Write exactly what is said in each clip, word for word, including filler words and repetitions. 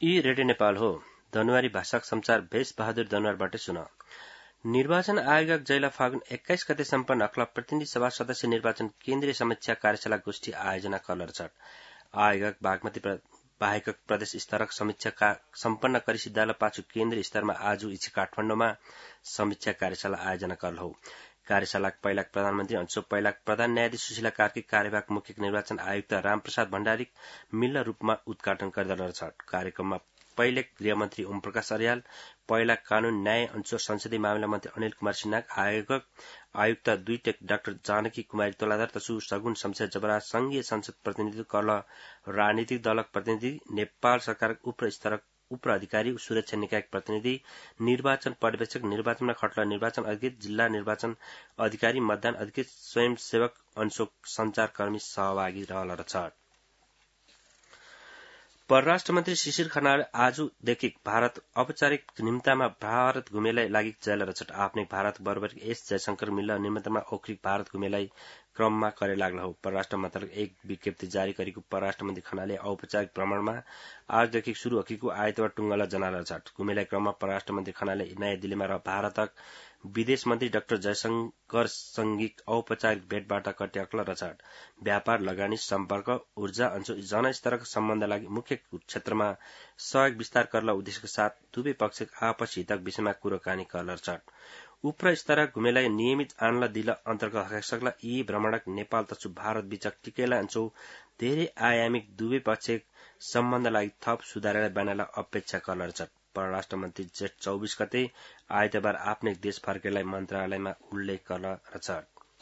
यी रेडियो नेपाल हो। धनुवारी भाषाक समाचार भेष बहादुर दनुवारबाट सुन। निर्वाचन आयोग जैला फागुन एक्काइस गते सम्पन्न अखिल प्रतिनिधि सभा सदस्य निर्वाचन केन्द्रीय समीक्षा कार्यशाला गोष्ठी आयोजना कलर छ। आयोग बागमती बाहेक प्रदेश स्तरक समीक्षा सम्पन्न करी सिद्धाल पाछु केन्द्रीय स्तरमा आज इछि काठमाडौँमा समीक्षा कार्यशाला आयोजना करल हो। कार्यशालाक पहिलाक प्रधानमन्त्री अंशो पहिलाक प्रधान न्यायाधीश सुशीला कार्की कार्यवाहक मुख्य निर्वाचन आयुक्त रामप्रसाद भण्डारी मिल्न रूपमा उद्घाटन गर्दल छ। कार्यक्रममा पहिले गृहमन्त्री ओमप्रकाश अर्याल, पहिला कानून न्याय अंशो संसदीय मामिला मन्त्री अनिल कुमार सिन्हा, आयोगक आयुक्त दुई टेक डाक्टर जानकी कुमारी तोलाधर तसु सगुन शमशेर जबरा, संघीय संसद प्रतिनिधि कल राजनीतिक दलक प्रतिनिधि, नेपाल सरकारक उप स्तरक उप अधिकारी, सुरक्षा निकायक प्रतिनिधि, निर्वाचन पर्यवेक्षक, निर्वाचनमा खट्ला निर्वाचन अधिकृत, जिल्ला निर्वाचन अधिकारी, मतदान अधिकृत, स्वयंसेवक अंशोक संचारकर्मी सहभागी रहल छ। परराष्ट्र मन्त्री शिशिर खनाल आजदेखि भारत औपचारिक निम्तामा भारत घुमेलाई लागि जायला रचट। आफ्नै भारत बरोबर एस जयशंकर मिल्न निमित्तमा औखरिक भारत घुमेलाई क्रममा करे लाग्ला हो। परराष्ट्र मन्त्रालय एक विज्ञप्ति जारी गरेको परराष्ट्र मन्त्री खनालले औपचारिक भ्रमणमा आजदेखि शुरू हकीको आइतबार टुङ्गला जनाला छ। घुमेलाई क्रममा परराष्ट्र मन्त्री खनालले नयाँ दिल्लीमा र भारतक विदेश मन्त्री डाक्टर जयशंकर सँगिक औपचारिक भेटवार्ता कटे अक्ल रचाट। व्यापार, लगानी, सम्पर्क, ऊर्जा अंशो जनस्तरका सम्बन्ध लागि मुख्य क्षेत्रमा सहयोग विस्तार करला उद्देश्यका साथ दुवै पक्ष आपसी हितक विषयमा कुराकानी करल छ। उप्र स्तरक घुमेलाई नियमित आनला दिल अन्तर्गत हकसकला यी भ्रमणक नेपाल तसु भारत बीचक टिकेला अंशो धेरै आयामिक दुवै पक्ष सम्बन्ध लागि थप सुधारेर बनाला अपेक्षा करल छ। परराष्ट्र मन्त्री जेठ चौबीस गते आइतबार आफ्नै देश फर्केलाई मन्त्रालयमा उल्लेख करल छ।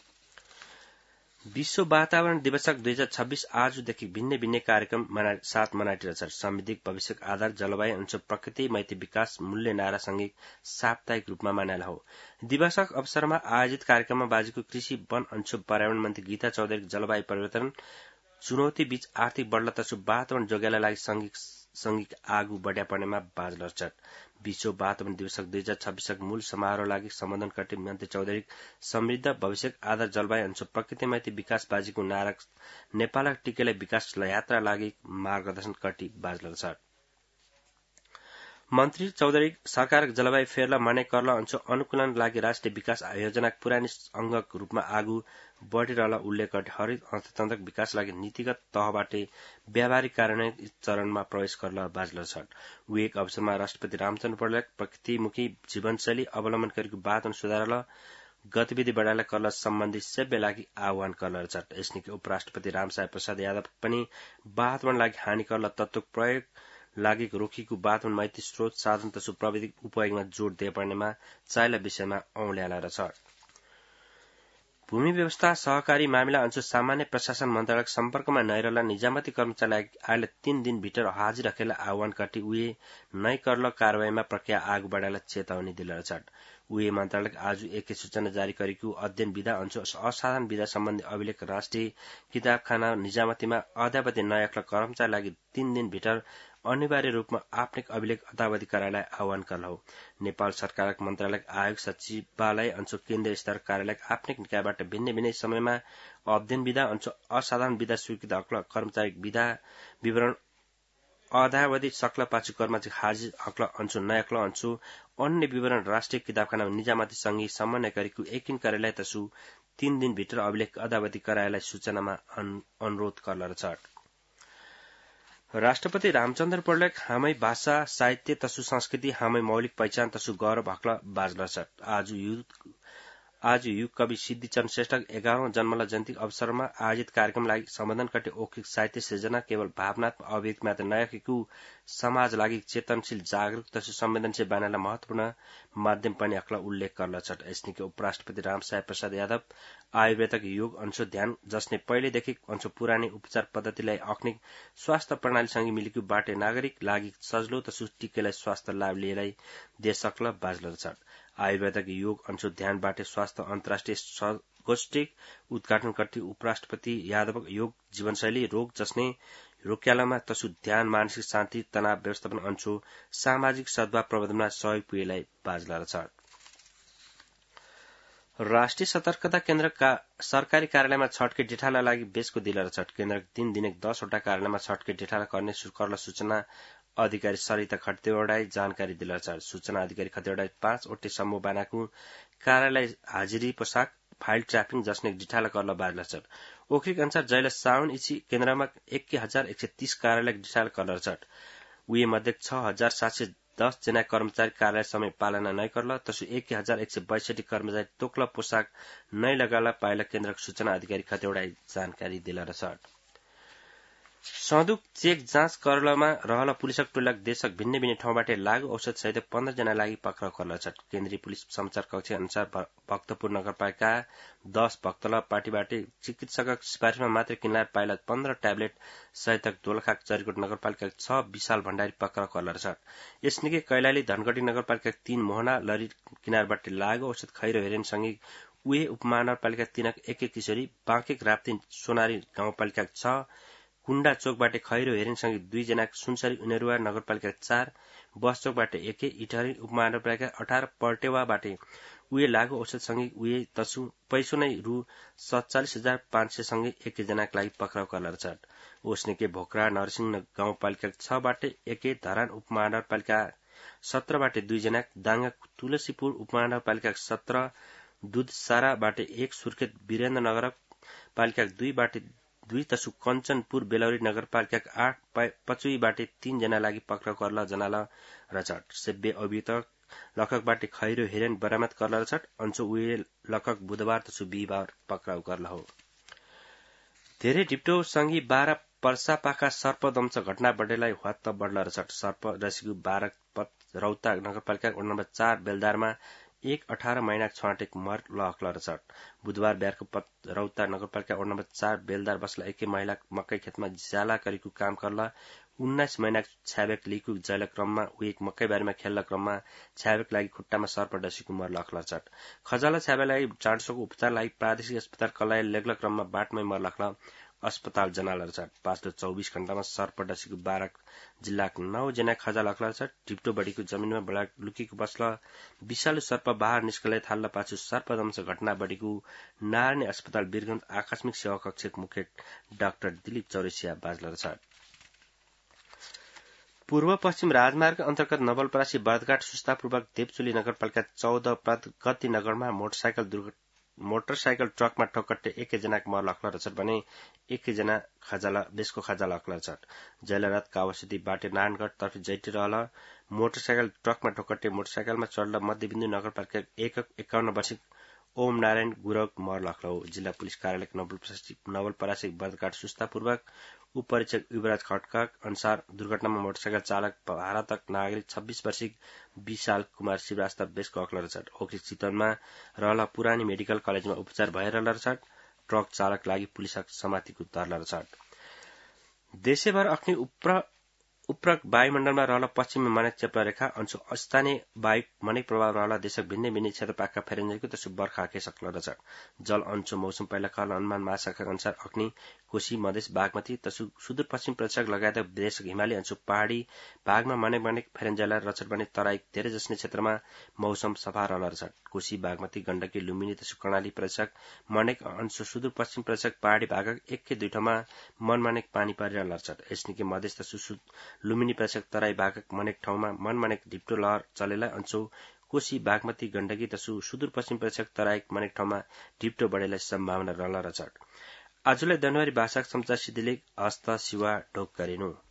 विश्व वातावरण दिवसक दुई हजार छब्बीस आजदेखि भिन्न भिन्न कार्यक्रम मना, साथ मनाइरहेछ। समृद्धिक भविष्यक आधार जलवायु अंश प्रकृति मैत्री विकास मूल्य नारासँगै साप्ताहिक रूपमा मनाइला हो। दिवसक अवसरमा आयोजित कार्यक्रममा बाजीको कृषि वन अंश पर्यावरण मन्त्री गीता चौधरी जलवायु परिवर्तन चुनौती बीच आर्थिक बढ्ला तसु वातावरण जोगाइला लागि संघिक संघिक आगू बढ़्या पर्नेमा बाजल छ। विश्व वातावरण दिवसक दुई हजार छब्बीसक मूल समारोह लागि सम्बोधन करते मन्त्री चौधरी समृद्ध भविष्यक आधार जलवायु अंश प्रकृति मैत्री विकास बाजीको नारा नेपालक टिकेलाई विकास यात्रा लागि मार्गदर्शन कटी बाजल छ। मन्त्री चौधरी सरकारक जलवायु फेरला माने करला अंश अनुकूलन लागि राष्ट्रिय विकास योजनाक पुरानी अंगक रूपमा आगू बढ़िरहला उल्लेख गरी हरित अर्थतन्त्रक विकास लागि नीतिगत तहबाटै व्यावहारिक कार्यान्वयन चरणमा प्रवेश करला बाजल छ। उही एक अवसरमा राष्ट्रपति रामचन्द्र पौडेलले प्रकृतिमुखी जीवनशैली अवलम्बन गरेको वातावरण सुधारला गतिविधि बढ़ाइला करला सम्बन्धी सबै लागि आह्वान करल छ। यसनिकै उपराष्ट्रपति रामसाय प्रसाद यादव पनि वातावरण लागि हानि करला तत्त्वक प्रयोग लागि रोकीको वातावरण मैत्री स्रोत साधन तसु प्रविधिक उपयोगमा जोड़ दिए पर्नेमा चाइला विषयमा औल्याला छ। भूमि व्यवस्था सहकारी मामिला अंश सामान्य प्रशासन मन्त्रालयक सम्पर्कमा नैरला निजामती कर्मचारीलाई आइले तीन दिन भित्र हाजिर रखेला आह्वान कटी उहे नै करल कार्यवाहीमा प्रक्रिया आगू बढ़ाइला चेतावनी दिल छ। उहे मन्त्रालयले आज एक सूचना जारी गरेको अध्ययन विधा अंश असाधारण विधा सम्बन्धी अभिलेख राष्ट्रिय किताबखाना निजामतीमा अद्यावधि नयाँ कर्मचारी लागि तीन दिन भित्र अनिवार्य रूपमा आफ्नै अभिलेख अद्यावधि कराइलाई आह्वान करल हो। नेपाल सरकारक मन्त्रालय आयोग सचिवालय अंश केन्द्रीय स्तर कार्यालय आफ्नै निकायबाट भिन्न भिन्न समयमा अध्ययन विधा अंश असाधारण विधा स्वीकृत हकल कर्मचारी विधा विवरण अद्यावधि सक्ल पाछु कर्मचारी हाजिर हकल अंश नयाँ अंश अन्य विवरण राष्ट्रिय किताबखाना निजामती सँगै समन्वय गरेको एकिन कार्यालय तसु तीन दिन भित्र अभिलेख अद्यावधि कराइलाई सूचनामा अनुरोध करल छ। राष्ट्रपति रामचन्द्र पौडेल हामै भाषा साहित्य तसु संस्कृति हामै मौलिक पहिचान तसु गौरव हकल बाजल छ। आज युथ आज युग कवि सिद्धिचन्द्र श्रेष्ठक एघारौं जन्मला जयन्ती अवसरमा आयोजित कार्यक्रम लागि सम्बोधन कटे औखिक साहित्य सृजना केवल भावनात्मक अभिव्यक्ति मात्र नयाँको समाज लागि चेतनशील जागरूक तसु संवेदनशील बनाइला महत्वपूर्ण माध्यम पनि अक्ल उल्लेख करल छ। यसनिकै उपराष्ट्रपति रामसाय प्रसाद यादव आयुर्वेदक योग अंश ध्यान जसले पहिलेदेखि अंश पुरानै उपचार पद्धतिलाई अख्निक स्वास्थ्य प्रणालीसँग मिलेको बाटे नागरिक लागि सजिलो तसु टिकेलाई स्वास्थ्य लाभ लिएलाई देशक्ल बाजल छ। आयुर्वेदक योग अंश ध्यानबाट स्वास्थ्य अन्तर्राष्ट्रिय गोष्ठीक उद्घाटन करते उपराष्ट्रपति यादव योग जीवनशैली रोग जस्ने रोक्यालामा तसु ध्यान मानसिक शान्ति तनाव व्यवस्थापन अंश सामाजिक सद्भाव प्रबन्धनमा सहयोग पुगेलाई बाजल छ। राष्ट्रिय सतर्कता केन्द्रका सरकारी कार्यालयमा छटके डिठाला लागि बेसको दिलर छ। केन्द्रक तीन दिने दसवटा कार्यालयमा छटके डिठाला गर्ने करल सूचना अधिकारी सरिता खतेवड़ाई जानकारी दिला छ। सूचना अधिकारी खतेवड़ाई पाँच ओटे समूह बानाकु कार्यालय हाजिरी पोसाक फाइल ट्र्यापिङ जस्ने डिठाला कर्ल बाजला छ। ओखरिक अनुसार जैला साउन इची केन्द्रमा एक हजार एक सय तीस कार्यालय डिठाला कर्ल छ। उही मध्ये छ हजार सात सय दस जना कर्मचारी कार्यालय समय पालना नै कर्ल, तसु एक हजार एक सय बैसठी कर्मचारी तोक्ला पोसाक नै लगाला पाइला केन्द्रको सूचना अधिकारी खतेवड़ाई जानकारी दिला छ। सन्दुक चेक जाँच करलमा रहल पुलिसक टोलक देशक भिन्न भिन्न ठाउँबाट लागू औषध सहित पन्ध्र जना लागि पक्राउ कर्ल छ। केन्द्रीय पुलिस समाचार कक्ष अनुसार भक्तपुर नगरपालिका दस भक्तला पार्टीबाट चिकित्सकक सिफारिसमा मात्र किनला पाइला पन्ध्र ट्याब्लेट सहितक दोलखाक चरीकोट नगरपालिका छ विशाल भण्डारी पक्राउ कर्ल छ। यसनिकै कैलाली धनगढ़ी नगरपालिका तीन मोहना लरी किनारबाट लागू औषध खैरो हेरेनसँगै उहे उपमहानगरपालिका तीनक एक एक किशोरी बाँकेक राप्ती सोनारी गाउँपालिका छ कुण्डा चोकबाट खैरो हेरिनसँगै दुई जना सुनसरी उनेरुवा नगरपालिका चार बस चोकबाट एकै इटहरी उपमहानगरपालिका अठार पर्टेवाबाट उहे लागू औषधसँगै उहे तसु पैसो नै रु सत्तालिस हजार पाँच सय सँगै एकजनाका लागि पक्राउ कर्ल छ। ओस्नेके भोकरा नरसिंह गाउँपालिका छबाट एकै धरान उपमहानगरपालिका सत्रबाट दुई जना दाङा तुलसीपुर उपमहानगरपालिका सत्र दुधसाराबाट एक सुर्खेत वीरेन्द्र नगरपालिका दुईबाट दुई तसु कञ्चनपुर बेलौरी नगरपालिका आठ पचुईबाट तीन जना लागि पक्राउ कर्ल जनाल रचट। सेब्बे अभियुक्त लखकबाट खैरो हेरेन बरामद कर्ल रचट। अन्चो उहे लखक बुधबार तसु बिहिबार पक्राउ कर्ल हो। धेरै डिप्टो सँगी बाह्र पर्सा पाखा सर्प दम्च घटना बढेलाई हत्त बढ्ल रचट। सर्प रसिगु बाह्र पत रौता नगरपालिका वडा नम्बर चार बेलदारमा एक अठार महिना छाटेक मर लहक्ल रचट। बुधबार बिहारको पत रौता नगरपालिका वडा नम्बर चार बेलदार बसला एकै महिला मकै खेतमा ज्याला करीको काम कर्ला उन्नाइस महिना छ्याबेक लिकु जैला क्रममा उही मकै बारीमा खेल्ला क्रममा छ्याबेक लागि खुट्टामा सर्प डसीको मर लहक्ल रचट। खजाला छ्याबेलाई चाँडसोको उपचार लागि प्रादेशिक अस्पताल कलाय लेग्ला क्रममा बाटमै मर लहक्ल अस्पताल जनाल रचट। पाँचलो चौबीस घण्टामा सर्प डसीको बाह्र जिल्लाक नौ जना खजा लहक्ल रचट। डिप्टो बढीको जमिनमा बडा लुकीको बस्ल विषालु सर्प बाहर निस्कले थाल्ला पाछु सर्पदंश घटना बढीको नारायणी अस्पताल वीरगंज आकस्मिक सेवा कक्षक मुख्य डाक्टर दिलीप चौरसिया बाजल रचट। पूर्व पश्चिम राजमार्ग अन्तर्गत नवलपरासी बर्दघाट सुस्तापूर्वक देवचुली नगरपालिका चौध प्रगति नगरमा मोटरसाइकल दुर्घटना मोटरसाइकल ट्रकमा ठोक्कटे एकैजनाको मर लख्ल रचट भने एकैजना खजाला देशको खजाला लख्ल रचट। जैलारात कावासिटी बाटे नारायणगढ़ तर्फ जैटी रहल मोटरसाइकल ट्रकमा ठोक्कटे मोटरसाइकलमा चढ्ल मध्यबिन्दु नगरपालिका एक एकाउन्न वर्षिक ओम नारायण गुरक मर लख्ल हो। जिल्ला पुलिस कार्यालय नवलपरासी नवलपरासी बर्दघाट सुस्तापूर्वक उपरीक्षक युवराज खड्का अनुसार दुर्घटनामा मोटरसाइकल चालक भारतक नागरिक छब्बीस वर्षिक विशाल कुमार श्रीवास्तव बेसको अक्ल रचट। ओखरी चितवनमा रहल पुरानी मेडिकल कलेजमा उपचार भइरहल रचट। ट्रक चालक लागि पुलिसक समातिको तर्ल रचट। देशैभर अख्नी उप्र उप्रक वायुमण्डलमा रहल पश्चिमी मनेक चेप्ला अंशु स्थानीय वायु मनेक प्रभाव रहल देशक भिन्न भिन्न क्षेत्र पाका फेरेन्जेको तसु बर्खा के सक्ल रचट। जल अंशु मौसम पहिला काल अनुमान महाशाखा अनुसार अग्नि कोशी मधेस बागमती तसु सुदूरपश्चिम प्रदेश लगायत देशक हिमाली अंशु पहाड़ी भागमा मनेक मनेक फेरेन्जेला रचट भने तराई धेरै जसने क्षेत्रमा मौसम सफा रहल रचट। कोशी बागमती गण्डकी लुम्बिनी तसु कर्णाली प्रदेशक मनेक अंशु सुदूरपश्चिम प्रदेशक पहाड़ी भागक एक दुई ठाउँमा मनमनेक पानी परिरहल रचट। यसनिकै मधेस तसु लुम्बिनी प्रदेशक तराई भागक मनेक ठाउँमा मनमनेक ढिप्टो लहर चलेला अंशु कोशी बागमती गण्डकी तसु सुदूरपश्चिम प्रदेशक तराई मनेक ठाउँमा ढिप्टो बढेलाई सम्भावना रहल रचट। आजलाई जनवरी भाषाक समाचार सिद्धिले हस्त सिवा ढोक गरिनु।